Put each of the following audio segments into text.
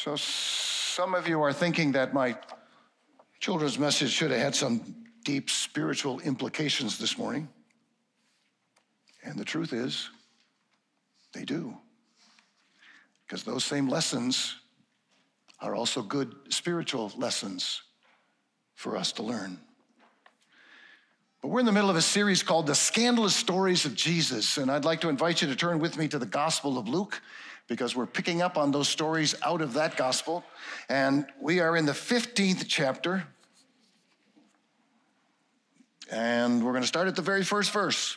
So some of you are thinking that my children's message should have had some deep spiritual implications this morning. And the truth is, they do. Because those same lessons are also good spiritual lessons for us to learn. But we're in the middle of a series called The Scandalous Stories of Jesus, and I'd like to invite you to turn with me to the Gospel of Luke, because we're picking up on those stories out of that gospel. And we are in the 15th chapter. And we're going to start at the very first verse.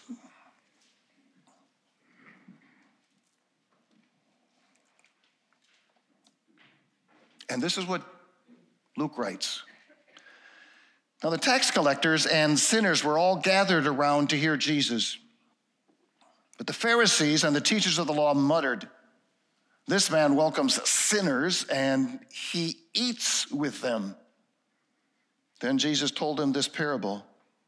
And this is what Luke writes. Now the tax collectors and sinners were all gathered around to hear Jesus. But the Pharisees and the teachers of the law muttered, "This man welcomes sinners and he eats with them." Then Jesus told them this parable.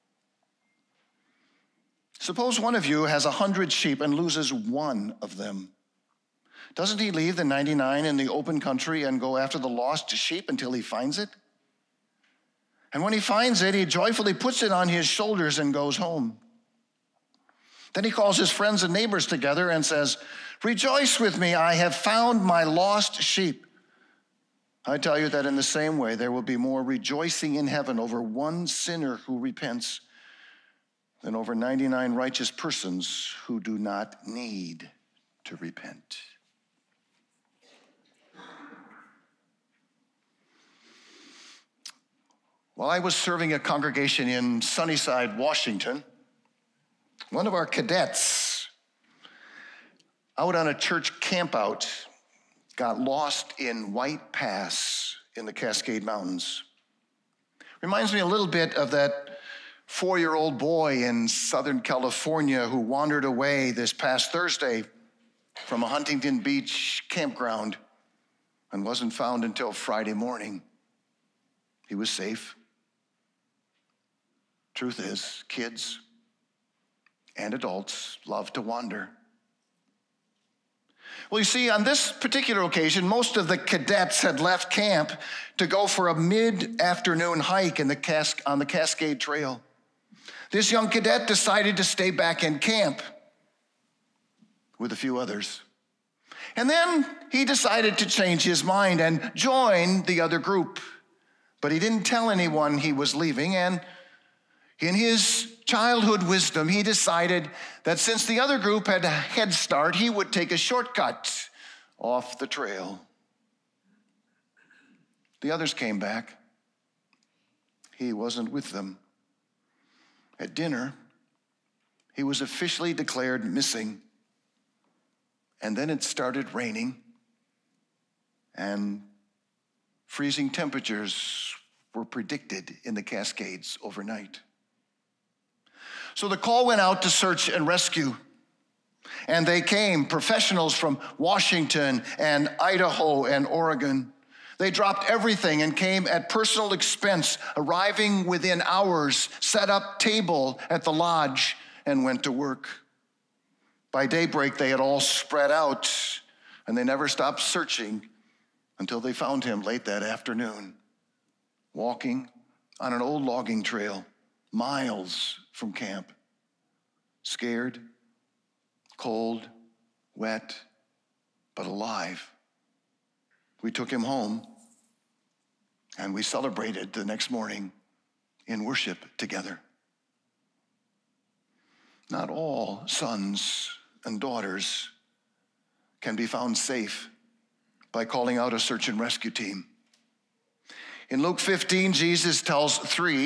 Suppose one of you has 100 sheep and loses one of them. Doesn't he leave the 99 in the open country and go after the lost sheep until he finds it? And when he finds it, he joyfully puts it on his shoulders and goes home. Then he calls his friends and neighbors together and says, "Rejoice with me, I have found my lost sheep." I tell you that in the same way, there will be more rejoicing in heaven over one sinner who repents than over 99 righteous persons who do not need to repent. While I was serving a congregation in Sunnyside, Washington, one of our cadets out on a church campout got lost in White Pass in the Cascade Mountains. Reminds me a little bit of that 4-year-old boy in Southern California who wandered away this past Thursday from a Huntington Beach campground and wasn't found until Friday morning. He was safe. Truth is, kids and adults love to wander. Well, you see, on this particular occasion, most of the cadets had left camp to go for a mid-afternoon hike on the Cascade Trail. This young cadet decided to stay back in camp with a few others. And then he decided to change his mind and join the other group. But he didn't tell anyone he was leaving, and in his childhood wisdom, he decided that since the other group had a head start, he would take a shortcut off the trail. The others came back. He wasn't with them. At dinner, he was officially declared missing. And then it started raining, and freezing temperatures were predicted in the Cascades overnight. So the call went out to search and rescue. And they came, professionals from Washington and Idaho and Oregon. They dropped everything and came at personal expense, arriving within hours, set up table at the lodge, and went to work. By daybreak, they had all spread out, and they never stopped searching until they found him late that afternoon, walking on an old logging trail miles from camp, scared, cold, wet, but alive. We took him home, and we celebrated the next morning in worship together. Not all sons and daughters can be found safe by calling out a search and rescue team. In Luke 15, Jesus tells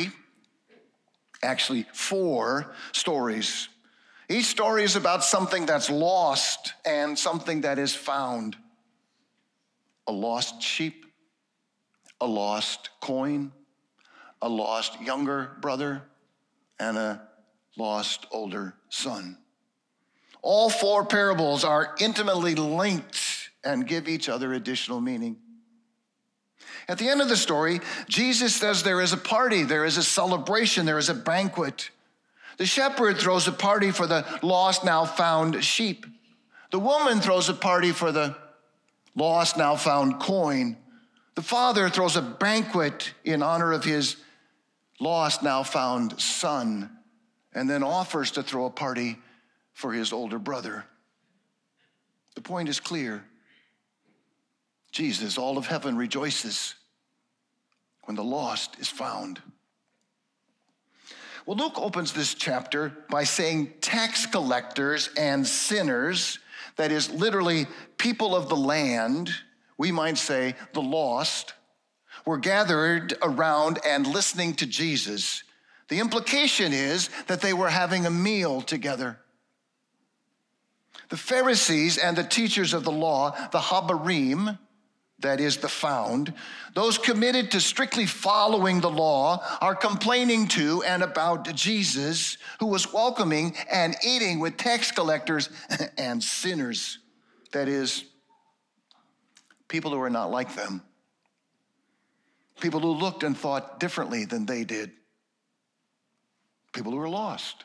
4 stories. Each story is about something that's lost and something that is found. A lost sheep, a lost coin, a lost younger brother, and a lost older son. All 4 parables are intimately linked and give each other additional meaning. At the end of the story, Jesus says there is a party, there is a celebration, there is a banquet. The shepherd throws a party for the lost, now found sheep. The woman throws a party for the lost, now found coin. The father throws a banquet in honor of his lost, now found son, and then offers to throw a party for his older brother. The point is clear. Jesus, all of heaven rejoices when the lost is found. Well, Luke opens this chapter by saying tax collectors and sinners, that is literally people of the land, we might say the lost, were gathered around and listening to Jesus. The implication is that they were having a meal together. The Pharisees and the teachers of the law, the Habarim, that is the found, those committed to strictly following the law, are complaining to and about Jesus, who was welcoming and eating with tax collectors and sinners. That is, people who are not like them. People who looked and thought differently than they did. People who were lost.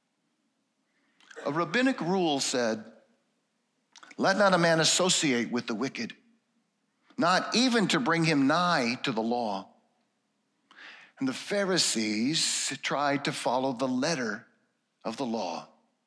A rabbinic rule said, "Let not a man associate with the wicked, not even to bring him nigh to the law." And the Pharisees tried to follow the letter of the law.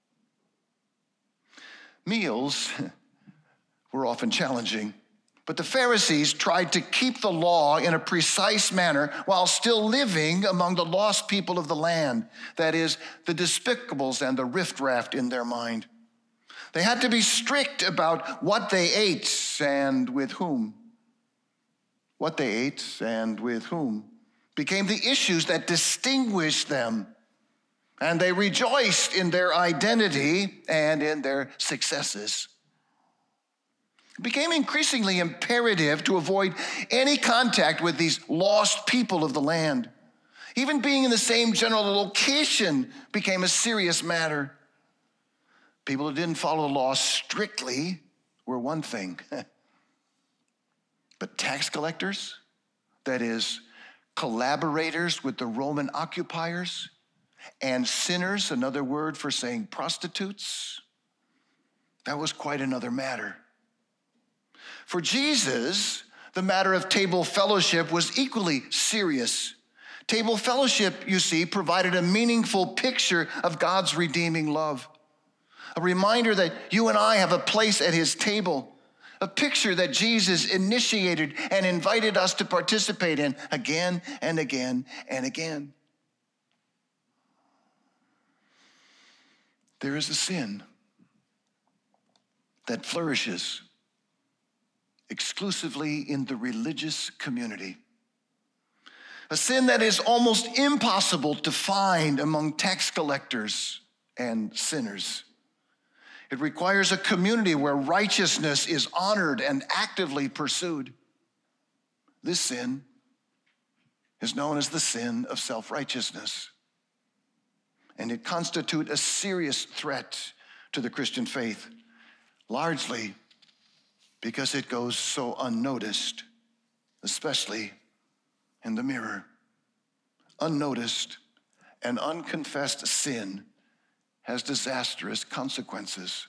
Meals were often challenging, but the Pharisees tried to keep the law in a precise manner while still living among the lost people of the land, that is, the despicables and the riffraff in their mind. They had to be strict about what they ate and with whom. What they ate and with whom became the issues that distinguished them, and they rejoiced in their identity and in their successes. It became increasingly imperative to avoid any contact with these lost people of the land. Even being in the same general location became a serious matter. People who didn't follow the law strictly were one thing. But tax collectors, that is, collaborators with the Roman occupiers, and sinners, another word for saying prostitutes, that was quite another matter. For Jesus, the matter of table fellowship was equally serious. Table fellowship, you see, provided a meaningful picture of God's redeeming love. A reminder that you and I have a place at his table. A picture that Jesus initiated and invited us to participate in again and again and again. There is a sin that flourishes exclusively in the religious community. A sin that is almost impossible to find among tax collectors and sinners. It requires a community where righteousness is honored and actively pursued. This sin is known as the sin of self-righteousness, and it constitutes a serious threat to the Christian faith, largely because it goes so unnoticed, especially in the mirror. Unnoticed and unconfessed sin has disastrous consequences.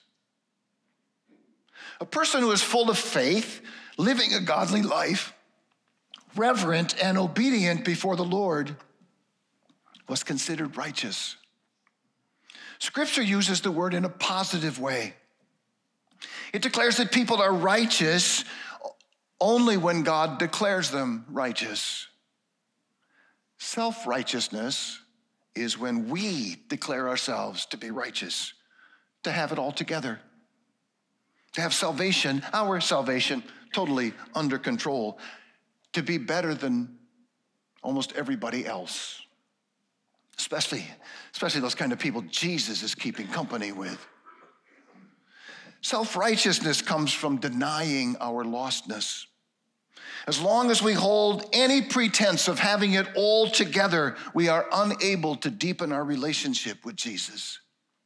A person who is full of faith, living a godly life, reverent and obedient before the Lord, was considered righteous. Scripture uses the word in a positive way. It declares that people are righteous only when God declares them righteous. Self-righteousness is when we declare ourselves to be righteous, to have it all together, to have salvation, our salvation, totally under control, to be better than almost everybody else, especially those kind of people Jesus is keeping company with. Self-righteousness comes from denying our lostness. As long as we hold any pretense of having it all together, we are unable to deepen our relationship with Jesus.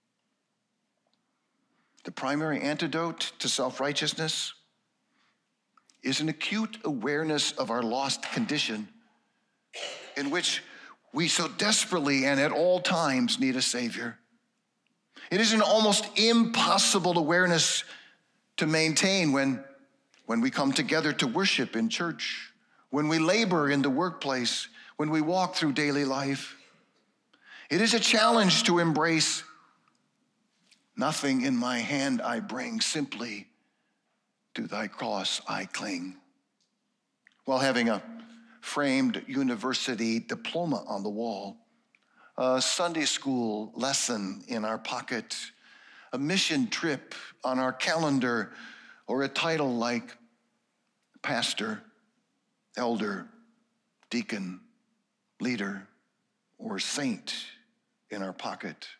The primary antidote to self-righteousness is an acute awareness of our lost condition, in which we so desperately and at all times need a Savior. It is an almost impossible awareness to maintain when we come together to worship in church when we labor in the workplace, when we walk through daily life. It is a challenge to embrace nothing in my hand I bring, simply to thy cross I cling. While having a framed university diploma on the wall, a Sunday school lesson in our pocket, a mission trip on our calendar, or a title like pastor, elder, deacon, leader, or saint in our pocket.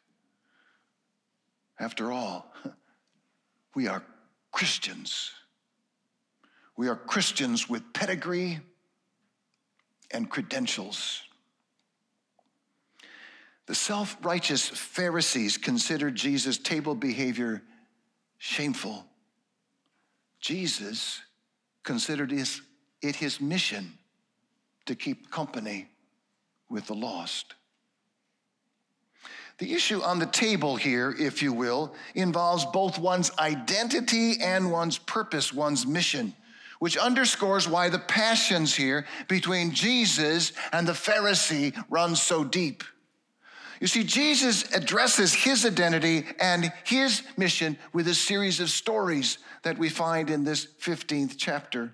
After all, we are Christians. We are Christians with pedigree and credentials. The self-righteous Pharisees considered Jesus' table behavior shameful. Jesus considered it his mission to keep company with the lost. The issue on the table here, if you will, involves both one's identity and one's purpose, one's mission, which underscores why the passions here between Jesus and the Pharisee run so deep. You see, Jesus addresses his identity and his mission with a series of stories that we find in this 15th chapter.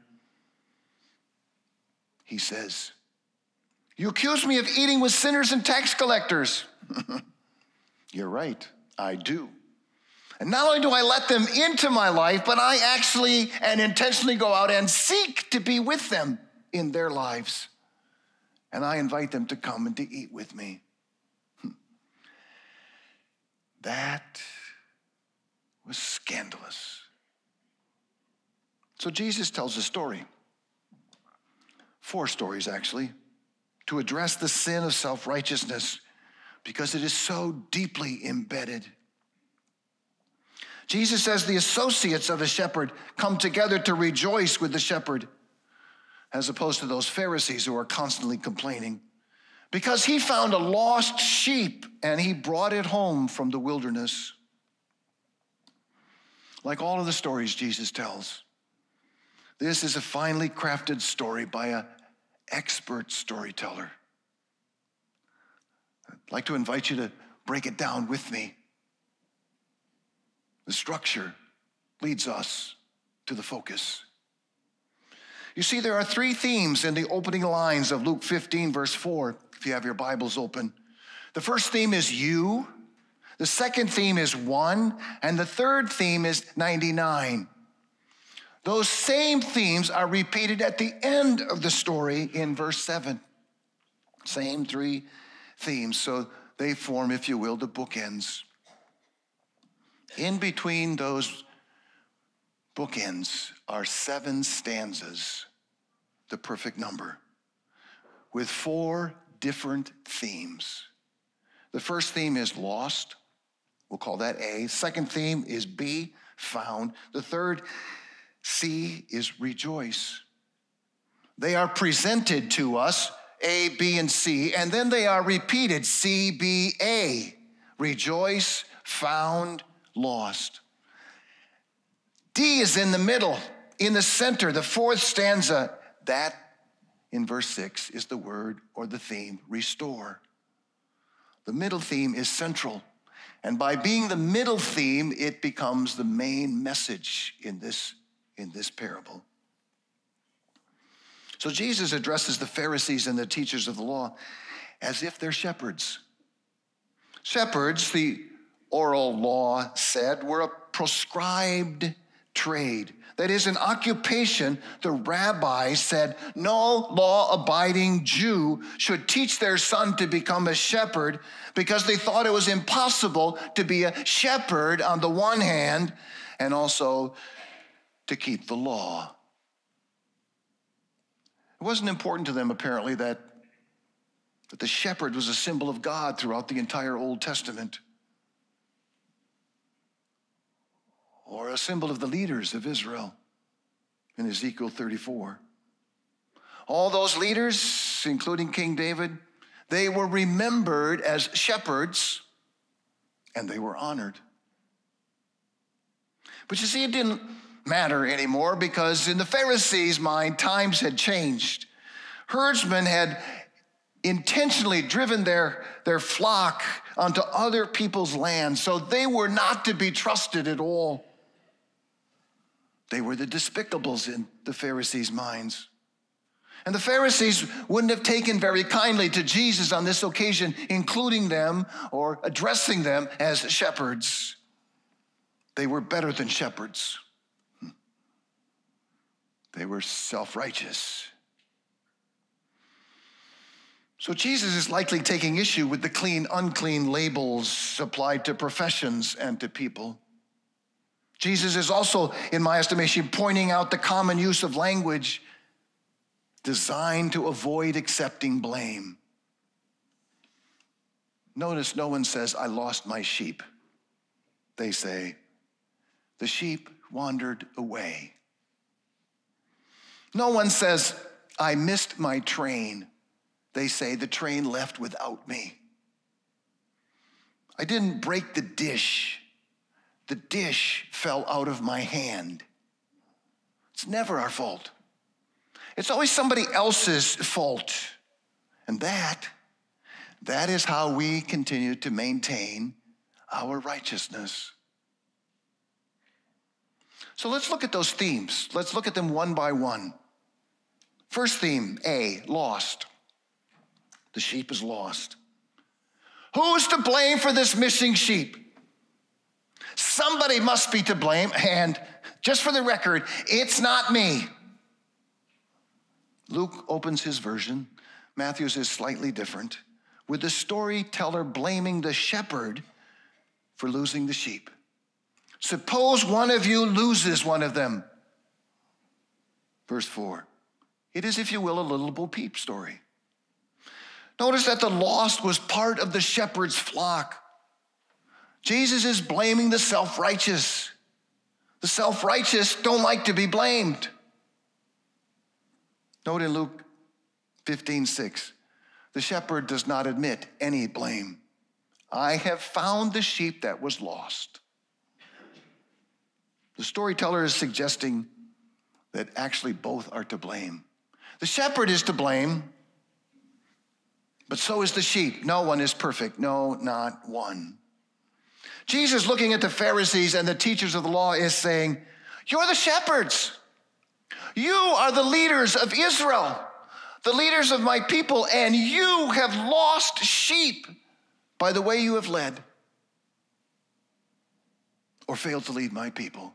He says, "You accuse me of eating with sinners and tax collectors." You're right, I do. And not only do I let them into my life, but I actually and intentionally go out and seek to be with them in their lives. And I invite them to come and to eat with me. That was scandalous. So Jesus tells a story, 4 stories actually, to address the sin of self-righteousness because it is so deeply embedded. Jesus says the associates of a shepherd come together to rejoice with the shepherd, as opposed to those Pharisees who are constantly complaining, because he found a lost sheep and he brought it home from the wilderness. Like all of the stories Jesus tells, this is a finely crafted story by an expert storyteller. I'd like to invite you to break it down with me. The structure leads us to the focus. You see, there are 3 themes in the opening lines of Luke 15, verse 4, if you have your Bibles open. The first theme is you, the second theme is 1, and the third theme is 99. Those same themes are repeated at the end of the story in verse 7. Same 3 themes, so they form, if you will, the bookends. In between those bookends are 7 stanzas, the perfect number, with 4 different themes. The first theme is lost. We'll call that A. Second theme is B, found. The third, C, is rejoice. They are presented to us, A, B, and C, and then they are repeated, C, B, A. Rejoice, found, lost. D is in the middle, in the center, the 4th stanza. That, in verse 6, is the word or the theme, restore. The middle theme is central. And by being the middle theme, it becomes the main message in this parable. So Jesus addresses the Pharisees and the teachers of the law as if they're shepherds. Shepherds, the oral law said, were a proscribed trade. That is, an occupation the rabbis said no law-abiding Jew should teach their son to become a shepherd because they thought it was impossible to be a shepherd on the one hand and also to keep the law. It wasn't important to them, apparently, that the shepherd was a symbol of God throughout the entire Old Testament, or a symbol of the leaders of Israel in Ezekiel 34. All those leaders, including King David, they were remembered as shepherds, and they were honored. But you see, it didn't matter anymore because in the Pharisees' mind, times had changed. herdsmen had intentionally driven their flock onto other people's land, so they were not to be trusted at all. They were the despicables in the Pharisees' minds. And the Pharisees wouldn't have taken very kindly to Jesus on this occasion, including them or addressing them as shepherds. They were better than shepherds. They were self-righteous. So Jesus is likely taking issue with the clean, unclean labels applied to professions and to people. Jesus is also, in my estimation, pointing out the common use of language designed to avoid accepting blame. Notice no one says, "I lost my sheep." They say, "The sheep wandered away." No one says, "I missed my train." They say, "The train left without me." "I didn't break the dish. The dish fell out of my hand." It's never our fault. It's always somebody else's fault. And that is how we continue to maintain our righteousness. So let's look at those themes. Let's look at them one by one. First theme, A, lost. The sheep is lost. Who's to blame for this missing sheep? Somebody must be to blame, and just for the record, it's not me. Luke opens his version. Matthew's is slightly different, with the storyteller blaming the shepherd for losing the sheep. Suppose one of you loses one of them. Verse 4. It is, if you will, a little Bo Peep story. Notice that the lost was part of the shepherd's flock. Jesus is blaming the self-righteous. The self-righteous don't like to be blamed. Note in Luke 15:6, the shepherd does not admit any blame. I have found the sheep that was lost. The storyteller is suggesting that actually both are to blame. The shepherd is to blame, but so is the sheep. No one is perfect. No, not one. Jesus, looking at the Pharisees and the teachers of the law, is saying, you're the shepherds. You are the leaders of Israel, the leaders of my people, and you have lost sheep by the way you have led or failed to lead my people.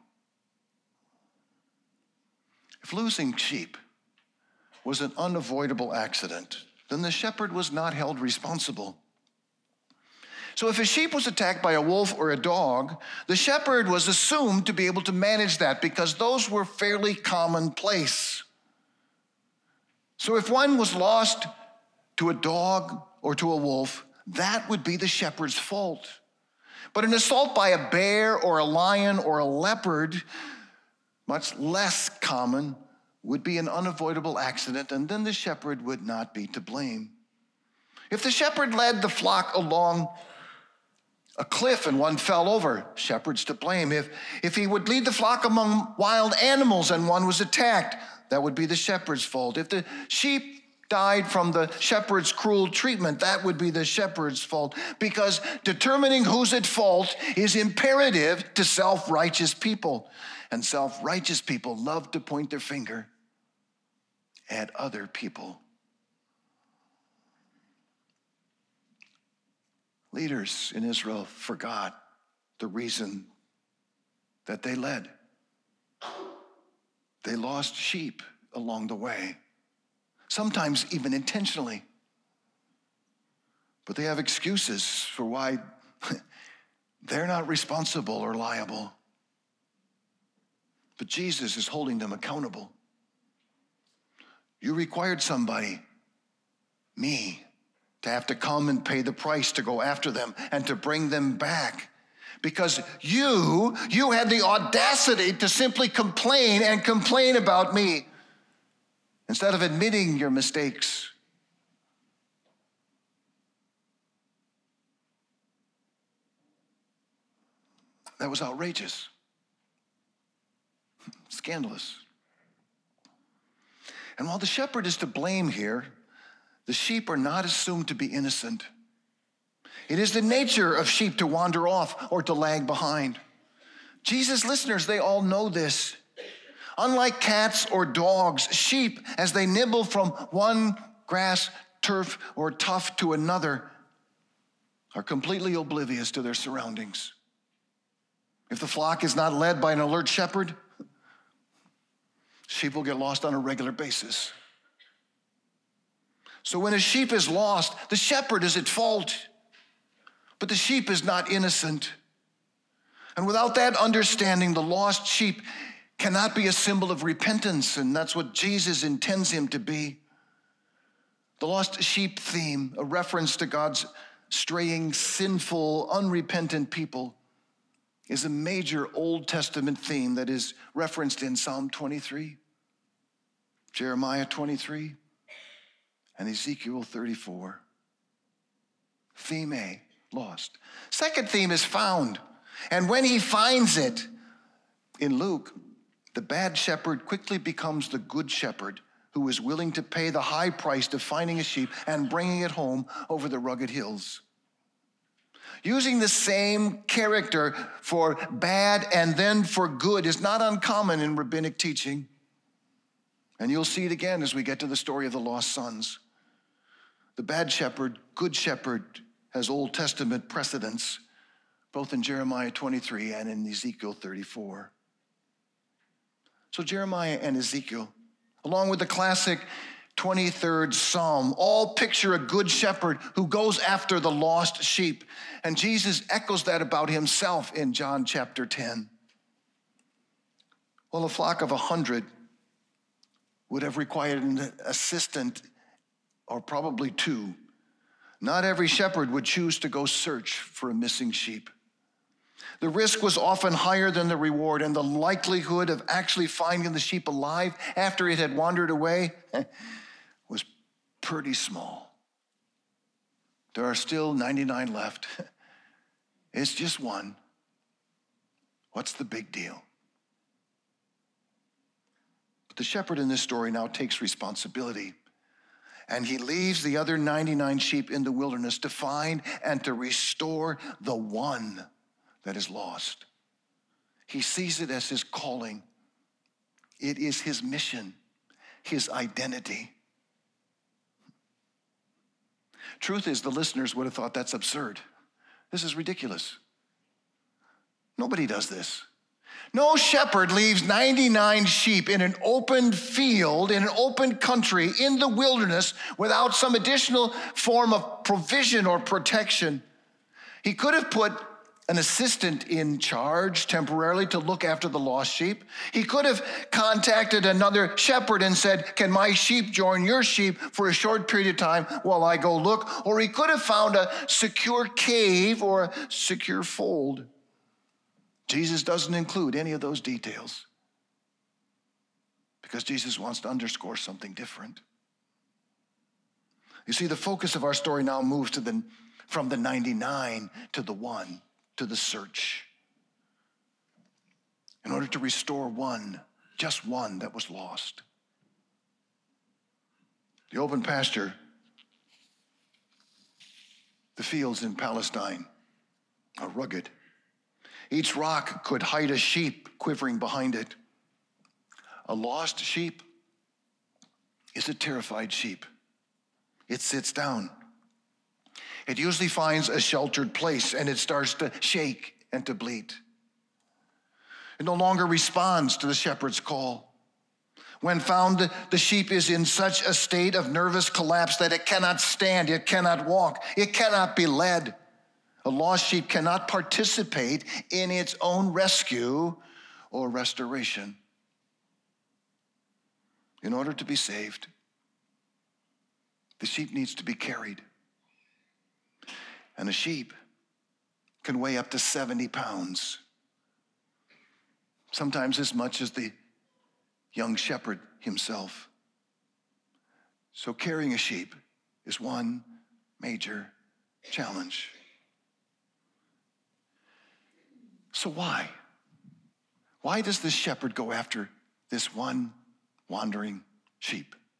If losing sheep was an unavoidable accident, then the shepherd was not held responsible. So if a sheep was attacked by a wolf or a dog, the shepherd was assumed to be able to manage that because those were fairly commonplace. So if one was lost to a dog or to a wolf, that would be the shepherd's fault. But an assault by a bear or a lion or a leopard, much less common, would be an unavoidable accident, and then the shepherd would not be to blame. If the shepherd led the flock along a cliff and one fell over, shepherd's to blame. If he would lead the flock among wild animals and one was attacked, that would be the shepherd's fault. If the sheep died from the shepherd's cruel treatment, that would be the shepherd's fault, because determining who's at fault is imperative to self-righteous people. And self-righteous people love to point their finger at other people. Leaders in Israel forgot the reason that they led. They lost sheep along the way, sometimes even intentionally. But they have excuses for why they're not responsible or liable. But Jesus is holding them accountable. You required somebody, me, to have to come and pay the price to go after them and to bring them back. Because you had the audacity to simply complain and complain about me instead of admitting your mistakes. That was outrageous. Scandalous. And while the shepherd is to blame here, the sheep are not assumed to be innocent. It is the nature of sheep to wander off or to lag behind. Jesus' listeners, they all know this. Unlike cats or dogs, sheep, as they nibble from one grass, turf, or tuft to another, are completely oblivious to their surroundings. If the flock is not led by an alert shepherd, sheep will get lost on a regular basis. So when a sheep is lost, the shepherd is at fault, but the sheep is not innocent. And without that understanding, the lost sheep cannot be a symbol of repentance, and that's what Jesus intends him to be. The lost sheep theme, a reference to God's straying, sinful, unrepentant people, is a major Old Testament theme that is referenced in Psalm 23, Jeremiah 23, and Ezekiel 34. Theme A, lost. Second theme is found. And when he finds it, in Luke, the bad shepherd quickly becomes the good shepherd who is willing to pay the high price of finding a sheep and bringing it home over the rugged hills. Using the same character for bad and then for good is not uncommon in rabbinic teaching. And you'll see it again as we get to the story of the lost sons. The bad shepherd, good shepherd, has Old Testament precedence, both in Jeremiah 23 and in Ezekiel 34. So Jeremiah and Ezekiel, along with the classic 23rd Psalm, all picture a good shepherd who goes after the lost sheep. And Jesus echoes that about himself in John chapter 10. Well, a flock of 100 would have required an assistant, or probably two. Not every shepherd would choose to go search for a missing sheep. The risk was often higher than the reward, and the likelihood of actually finding the sheep alive after it had wandered away was pretty small. There are still 99 left. It's just one. What's the big deal? But the shepherd in this story now takes responsibility, and he leaves the other 99 sheep in the wilderness to find and to restore the one that is lost. He sees it as his calling. It is his mission, his identity. Truth is, the listeners would have thought that's absurd. This is ridiculous. Nobody does this. No shepherd leaves 99 sheep in an open field, in an open country, in the wilderness, without some additional form of provision or protection. He could have put an assistant in charge temporarily to look after the lost sheep. He could have contacted another shepherd and said, "Can my sheep join your sheep for a short period of time while I go look?" Or he could have found a secure cave or a secure fold. Jesus doesn't include any of those details because Jesus wants to underscore something different. You see, the focus of our story now moves from the 99 to the one, to the search, in order to restore one, just one that was lost. The open pasture, the fields in Palestine are rugged. Each rock could hide a sheep quivering behind it. A lost sheep is a terrified sheep. It sits down. It usually finds a sheltered place and it starts to shake and to bleat. It no longer responds to the shepherd's call. When found, the sheep is in such a state of nervous collapse that it cannot stand, it cannot walk, it cannot be led. A lost sheep cannot participate in its own rescue or restoration. In order to be saved, the sheep needs to be carried. And a sheep can weigh up to 70 pounds, sometimes as much as the young shepherd himself. So carrying a sheep is one major challenge. So why? Why does this shepherd go after this one wandering sheep?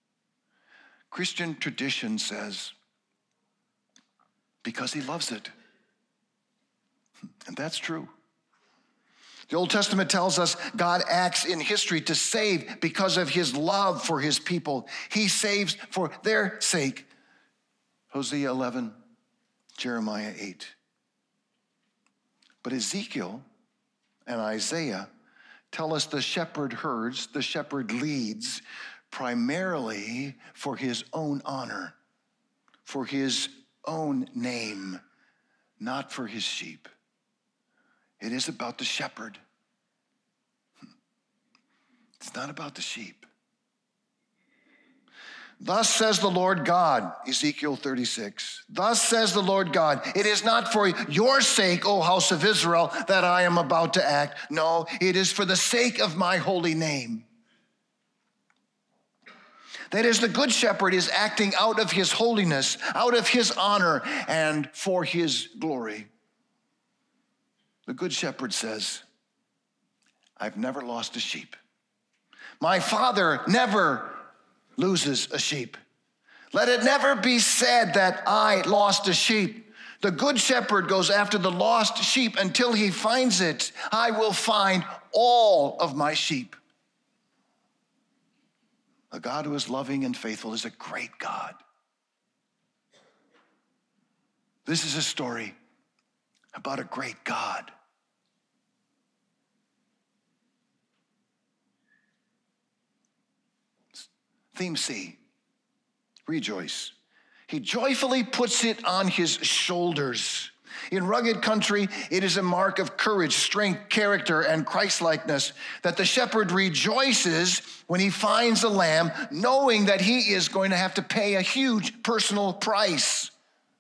Christian tradition says, because he loves it. And that's true. The Old Testament tells us God acts in history to save because of his love for his people. He saves for their sake. Hosea 11, Jeremiah 8. But Ezekiel and Isaiah tell us the shepherd herds, the shepherd leads primarily for his own honor, for his own name, not for his sheep. It is about the shepherd. It's not about the sheep. Thus says the Lord God, Ezekiel 36. Thus says the Lord God, it is not for your sake, O house of Israel, that I am about to act. No, it is for the sake of my holy name. That is, the good shepherd is acting out of his holiness, out of his honor, and for his glory. The good shepherd says, I've never lost a sheep. My Father never loses a sheep. Let it never be said that I lost a sheep. The good shepherd goes after the lost sheep until he finds it. I will find all of my sheep. A God who is loving and faithful is a great God. This is a story about a great God. Theme C, rejoice. He joyfully puts it on his shoulders. In rugged country, it is a mark of courage, strength, character, and Christ-likeness that the shepherd rejoices when he finds a lamb, knowing that he is going to have to pay a huge personal price.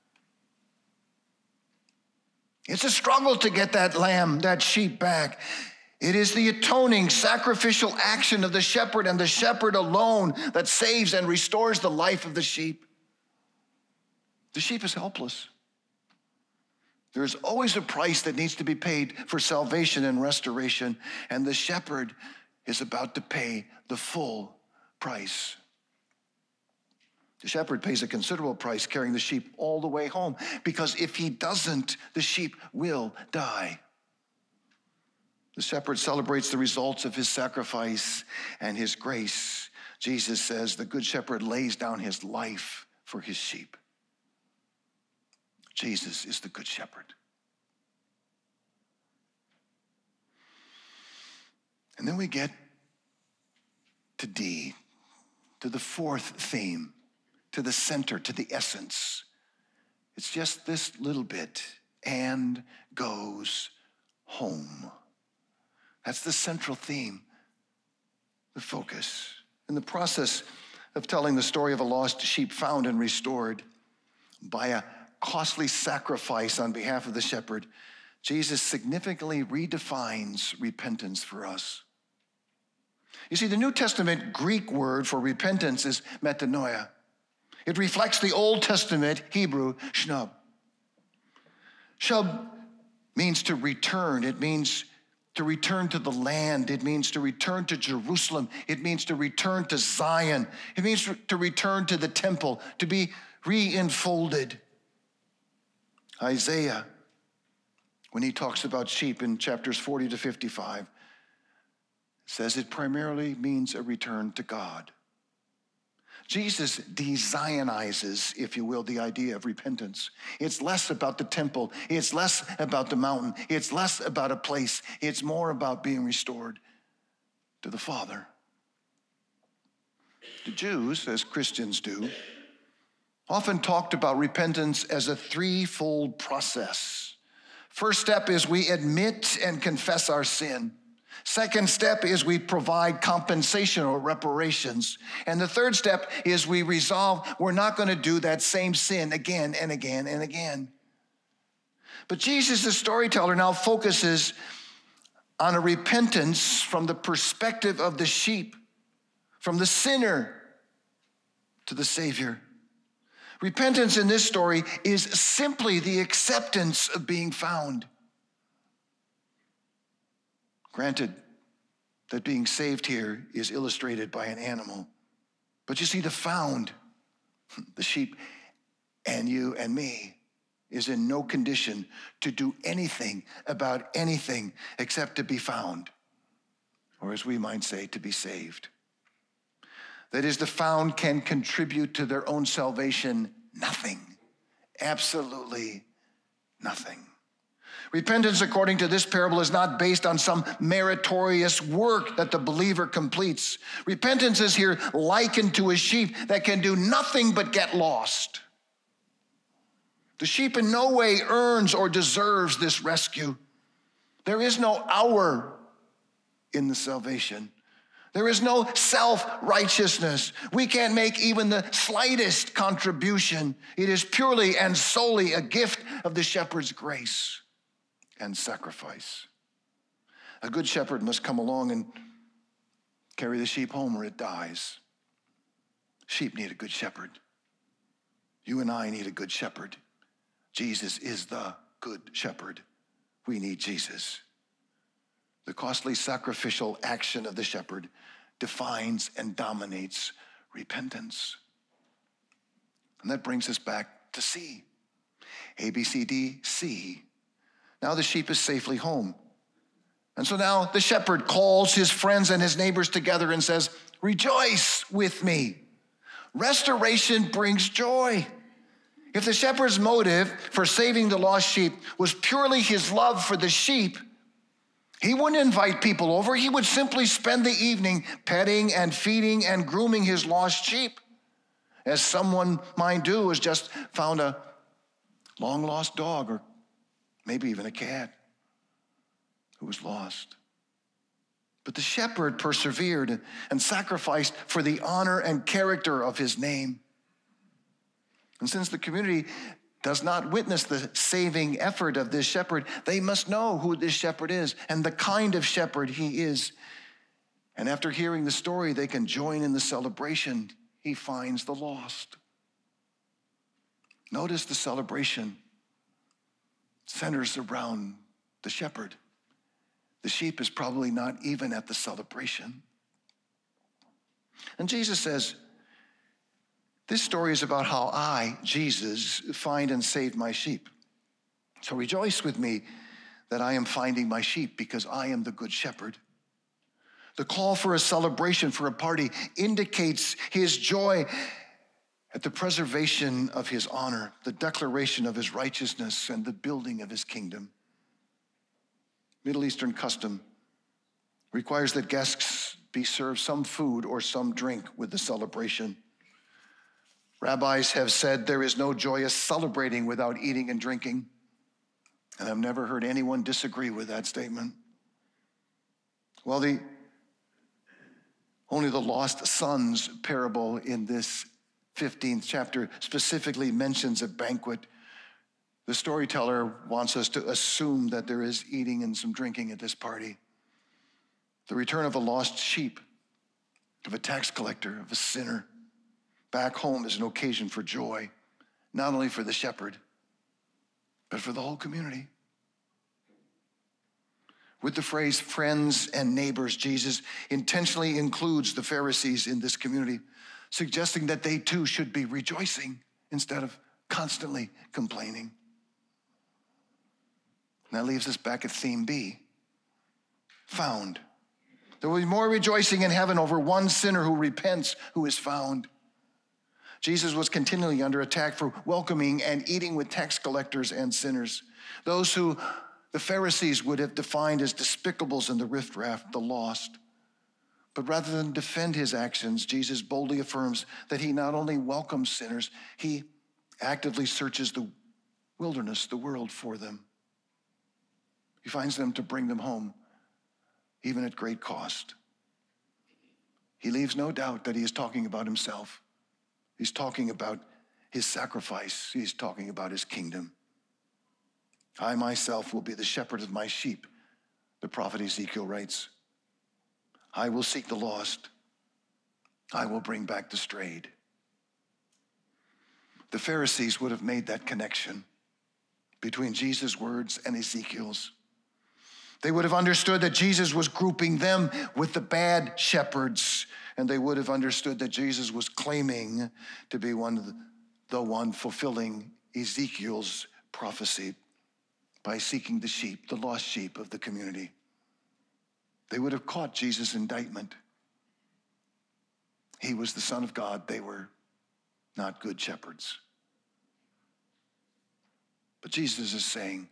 It's a struggle to get that lamb, that sheep back. It is the atoning, sacrificial action of the shepherd and the shepherd alone that saves and restores the life of the sheep. The sheep is helpless. There's always a price that needs to be paid for salvation and restoration, and the shepherd is about to pay the full price. The shepherd pays a considerable price carrying the sheep all the way home, because if he doesn't, the sheep will die. The shepherd celebrates the results of his sacrifice and his grace. Jesus says the good shepherd lays down his life for his sheep. Jesus is the good shepherd. And then we get to D, to the fourth theme, to the center, to the essence. It's just this little bit, and goes home. That's the central theme, the focus. In the process of telling the story of a lost sheep found and restored by a costly sacrifice on behalf of the shepherd, Jesus significantly redefines repentance for us. You see, the New Testament Greek word for repentance is metanoia. It reflects the Old Testament Hebrew shnub. Shub means to return. It means to return to the land. It means to return to Jerusalem. It means to return to Zion. It means to return to the temple, to be re-enfolded. Isaiah, when he talks about sheep in chapters 40 to 55, says it primarily means a return to God. Jesus de-Zionizes, if you will, the idea of repentance. It's less about the temple. It's less about the mountain. It's less about a place. It's more about being restored to the Father. The Jews, as Christians do, often talked about repentance as a threefold process. First step is we admit and confess our sin. Second step is we provide compensation or reparations. And the third step is we resolve we're not going to do that same sin again and again and again. But Jesus, the storyteller, now focuses on a repentance from the perspective of the sheep, from the sinner to the Savior. Repentance in this story is simply the acceptance of being found. Granted that being saved here is illustrated by an animal, but you see, the found The sheep and you and me is in no condition to do anything about anything except to be found, or as we might say, to be saved. That is, the found can contribute to their own salvation nothing, absolutely nothing. Repentance, according to this parable, is not based on some meritorious work that the believer completes. Repentance is here likened to a sheep that can do nothing but get lost. The sheep in no way earns or deserves this rescue. There is no hour in the salvation. There is no self-righteousness. We can't make even the slightest contribution. It is purely and solely a gift of the shepherd's grace and sacrifice. A good shepherd must come along and carry the sheep home or it dies. Sheep need a good shepherd. You and I need a good shepherd. Jesus is the good shepherd. We need Jesus. The costly sacrificial action of the shepherd defines and dominates repentance. And that brings us back to C. A, B, C, D, C. Now the sheep is safely home. And so now the shepherd calls his friends and his neighbors together and says, "Rejoice with me." Restoration brings joy. If the shepherd's motive for saving the lost sheep was purely his love for the sheep, he wouldn't invite people over. He would simply spend the evening petting and feeding and grooming his lost sheep, as someone might do who has just found a long-lost dog or maybe even a cat who was lost. But the shepherd persevered and sacrificed for the honor and character of his name. And since the community does not witness the saving effort of this shepherd, they must know who this shepherd is and the kind of shepherd he is. And after hearing the story, they can join in the celebration. He finds the lost. Notice the celebration centers around the shepherd. The sheep is probably not even at the celebration. And Jesus says, this story is about how I, Jesus, find and save my sheep. So rejoice with me that I am finding my sheep because I am the good shepherd. The call for a celebration, for a party, indicates his joy at the preservation of his honor, the declaration of his righteousness, and the building of his kingdom. Middle Eastern custom requires that guests be served some food or some drink with the celebration. Rabbis have said there is no joyous celebrating without eating and drinking, and I've never heard anyone disagree with that statement. Well, only the lost sons parable in this 15th chapter specifically mentions a banquet. The storyteller wants us to assume that there is eating and some drinking at this party. The return of a lost sheep, of a tax collector, of a sinner, back home is an occasion for joy, not only for the shepherd, but for the whole community. With the phrase friends and neighbors, Jesus intentionally includes the Pharisees in this community, suggesting that they too should be rejoicing instead of constantly complaining. And that leaves us back at theme B, found. There will be more rejoicing in heaven over one sinner who repents, who is found. Jesus was continually under attack for welcoming and eating with tax collectors and sinners, those who the Pharisees would have defined as despicables in the riffraff, the lost. But rather than defend his actions, Jesus boldly affirms that he not only welcomes sinners, he actively searches the wilderness, the world, for them. He finds them to bring them home, even at great cost. He leaves no doubt that he is talking about himself. He's talking about his sacrifice. He's talking about his kingdom. I myself will be the shepherd of my sheep, the prophet Ezekiel writes. I will seek the lost. I will bring back the strayed. The Pharisees would have made that connection between Jesus' words and Ezekiel's. They would have understood that Jesus was grouping them with the bad shepherds and they would have understood that Jesus was claiming to be the one fulfilling Ezekiel's prophecy by seeking the sheep, the lost sheep of the community. They would have caught Jesus' indictment. He was the Son of God. They were not good shepherds. But Jesus is saying,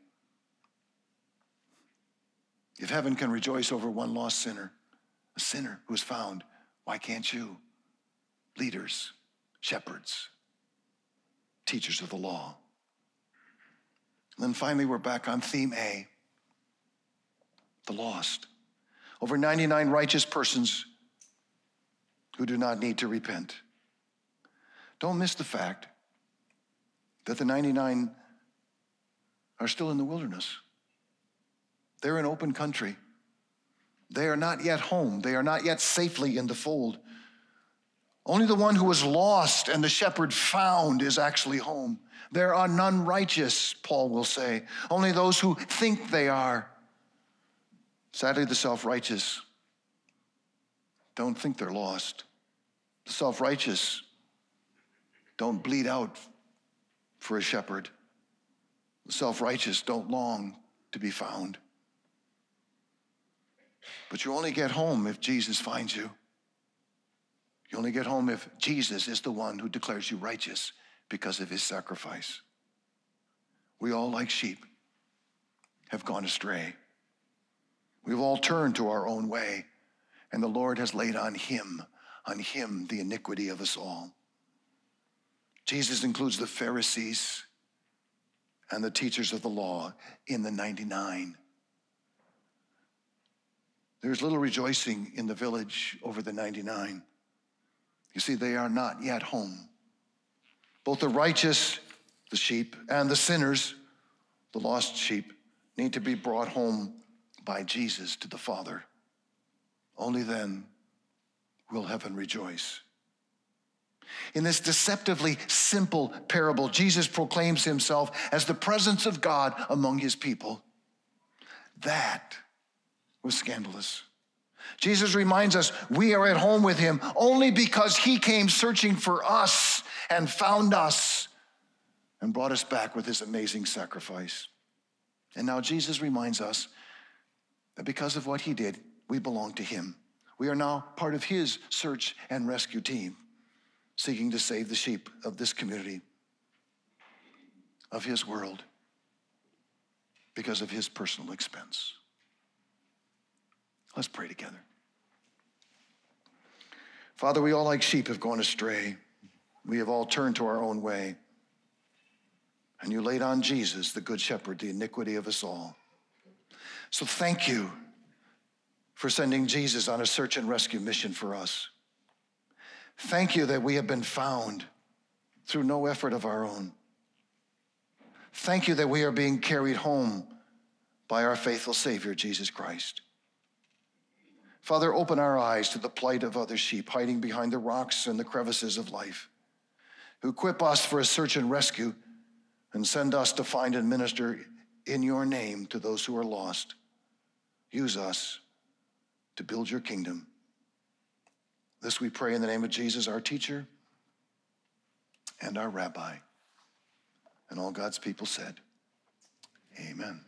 if heaven can rejoice over one lost sinner, a sinner who is found, why can't you? Leaders, shepherds, teachers of the law. And then finally, we're back on theme A, the lost. Over 99 righteous persons who do not need to repent. Don't miss the fact that the 99 are still in the wilderness. They're in open country. They are not yet home. They are not yet safely in the fold. Only the one who was lost and the shepherd found is actually home. There are none righteous, Paul will say. Only those who think they are. Sadly, the self-righteous don't think they're lost. The self-righteous don't bleed out for a shepherd. The self-righteous don't long to be found. But you only get home if Jesus finds you. You only get home if Jesus is the one who declares you righteous because of his sacrifice. We all, like sheep, have gone astray. We've all turned to our own way, and the Lord has laid on him the iniquity of us all. Jesus includes the Pharisees and the teachers of the law in the 99. There's little rejoicing in the village over the 99. You see, they are not yet home. Both the righteous, the sheep, and the sinners, the lost sheep, need to be brought home by Jesus to the Father. Only then will heaven rejoice. In this deceptively simple parable, Jesus proclaims himself as the presence of God among his people. That was scandalous. Jesus reminds us we are at home with him only because he came searching for us and found us and brought us back with his amazing sacrifice. And now Jesus reminds us that because of what he did, we belong to him. We are now part of his search and rescue team, seeking to save the sheep of this community, of his world, because of his personal expense. Let's pray together. Father, we all like sheep have gone astray. We have all turned to our own way. And you laid on Jesus, the good shepherd, the iniquity of us all. So thank you for sending Jesus on a search and rescue mission for us. Thank you that we have been found through no effort of our own. Thank you that we are being carried home by our faithful Savior, Jesus Christ. Father, open our eyes to the plight of other sheep hiding behind the rocks and the crevices of life. Equip us for a search and rescue and send us to find and minister in your name to those who are lost. Use us to build your kingdom. This we pray in the name of Jesus, our teacher and our rabbi. And all God's people said, amen.